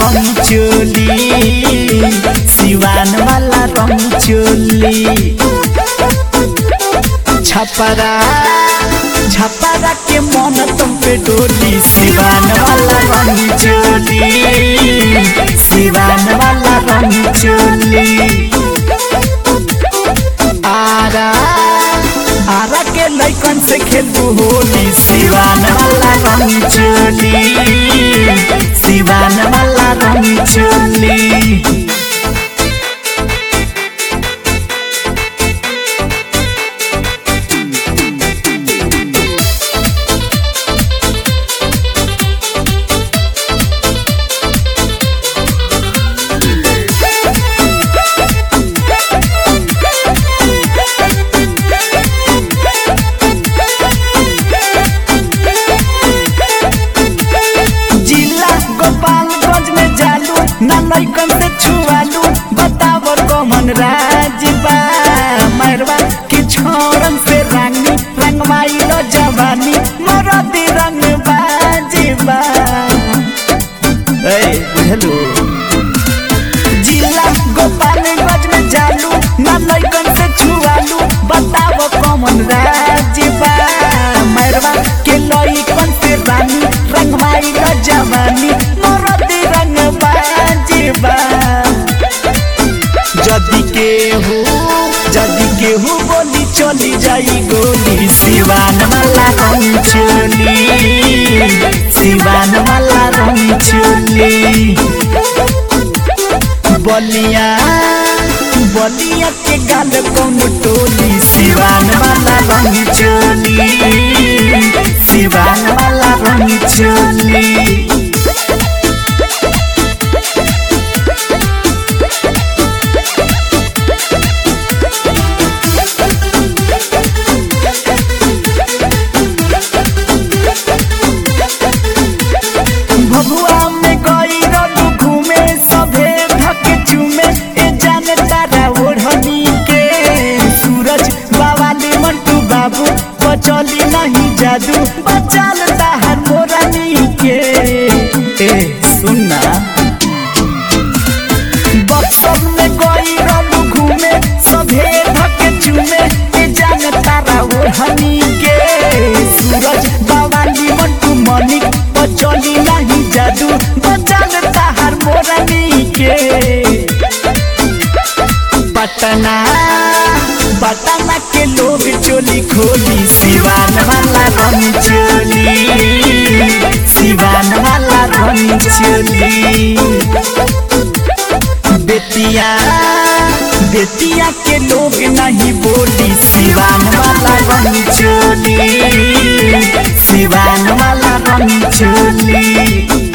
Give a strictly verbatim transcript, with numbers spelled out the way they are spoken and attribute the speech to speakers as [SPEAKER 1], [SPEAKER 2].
[SPEAKER 1] रंग चोली, सिवान वाला रंग चोली। छपरा छपरा के मन तुम पे डोली, सिवान वाला रंग चोली, सिवान वाला रंग चोली। आरा आरा के लइकन से खेलबू होली, सिवान वाला रंग चोली, सिवान वाला रंग चोली। लइकन से छुआलू बतावर कमन राजबा, मरवा की छोरन से रानी रंगवाई लो जवानी, मरदी रंग बाजबा। ए बुझलू जिला गोपालगंज में जालू ना लइकन से छुआलू बताव कमन राजबा, मरवा के लइकन से रानी रंगवाई लो जवानी, मरदी रंग जदी केहू जदी केहू बोली चली जाई गोली, सिवान वाला रंग चोली, सिवान वाला रंग चोली। बलिया बलिया के गाल कौन टोली, सिवान वाला रंग चोली, सिवान वाला रंग चोली। भभुआ में गई रलू घूमे सभे धक चूमे, ए जाने तारा ओढ़नी के सूरज बावाली मंटू बाबू बचली नहीं जादू, बचाल ताहर मोरनी के। ए सुनना बक्सर में गई रलू घूमे सभे धक चूमे, ए जाने तारा ओढ़नी के सूरज बावाली मंटू मनिक बचली नहीं जादू, बचाल ताहर मोरनी के। पटना पटना के लोग चोली खोली, सिवान वाला रंग चोली, सिवान वाला रंग चोली। बेतिया बेतिया के लोग नहीं बोली, सिवान वाला रंग चोली, सिवान वाला रंग चोली।